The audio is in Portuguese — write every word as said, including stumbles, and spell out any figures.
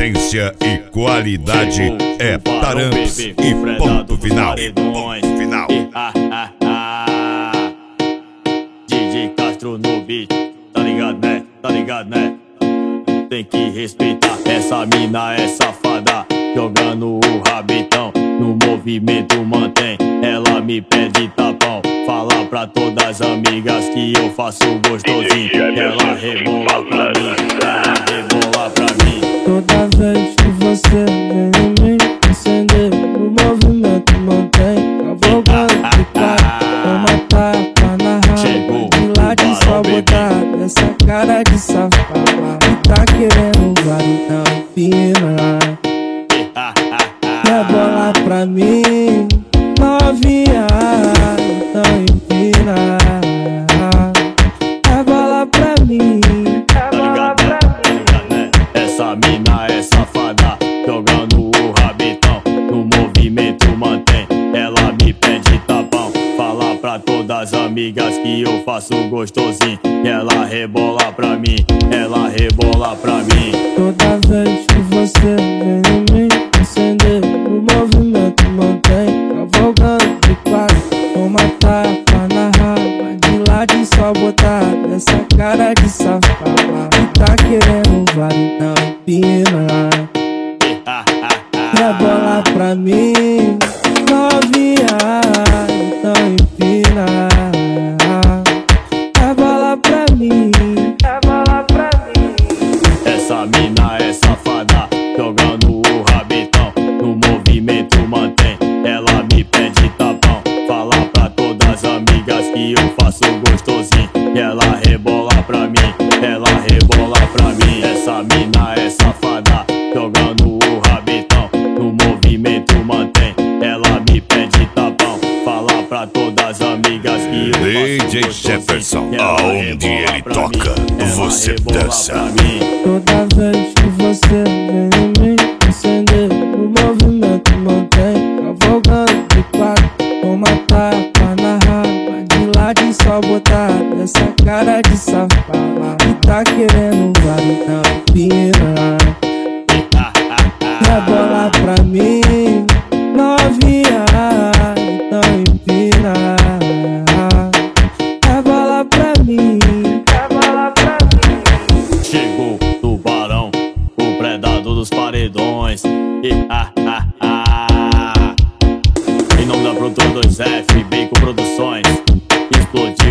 potência e qualidade é Taramps e ponto final. Ponto final. D J Castro no beat, tá ligado né? Tá ligado né? Tem que respeitar essa mina, é safada, jogando o rabetão no movimento mantém. Ela me pede tapão, fala pra todas as amigas que eu faço gostosinho. Ela rebola pra mim, ela rebola pra mim. Toda vez que você vem em mim, acender no movimento mantém. Cavalgando de quatro, toma tapa na raiva, de lá de só botar essa cara de safada. E tá querendo varão, empina. Rebola pra mim, novinha, então empina. Rebola pra mim, rebola pra mim. Essa mina é safada, jogando o rabetão no movimento mantém. Ela me pede tapão, fala pra todas as amigas que eu faço gostosinho. Ela rebola pra mim, ela rebola pra mim. Toda vez que você vem em mim, acender no movimento mantém. Cavalgando de quatro, toma tapa na raba, de lá de só botar essa cara de safada. E tá querendo varão, empina. Rebola pra mim, novinha, então empina. Rebola pra mim, rebola pra mim. Essa mina é safada, jogando o rabetão no movimento mantém. Ela me pede tapão, fala pra todas as amigas que eu faço gostosinho. Ela rebola pra mim, ela rebola pra mim. Essa mina é safada, jogando o rabetão no movimento mantém. Ela me pede tapão, fala pra todas as amigas que eu faço D J gostosinho. Jefferson, Ela aonde rebola ele pra toca, mim, ela você rebola dança. pra mim. Toda vez que você vem em mim, acender no movimento mantém. Cavalgando de quatro, toma tapa na raba, de lá de só botar essa cara de safada. E tá querendo varão, empina. Rebola pra mim, novinha, então empina. Rebola pra mim, rebola pra mim. Chegou o tubarão, o predador dos paredões. E, ah, ah, ah. Em nome da produtora dois F, Bacon Produções, explodiu.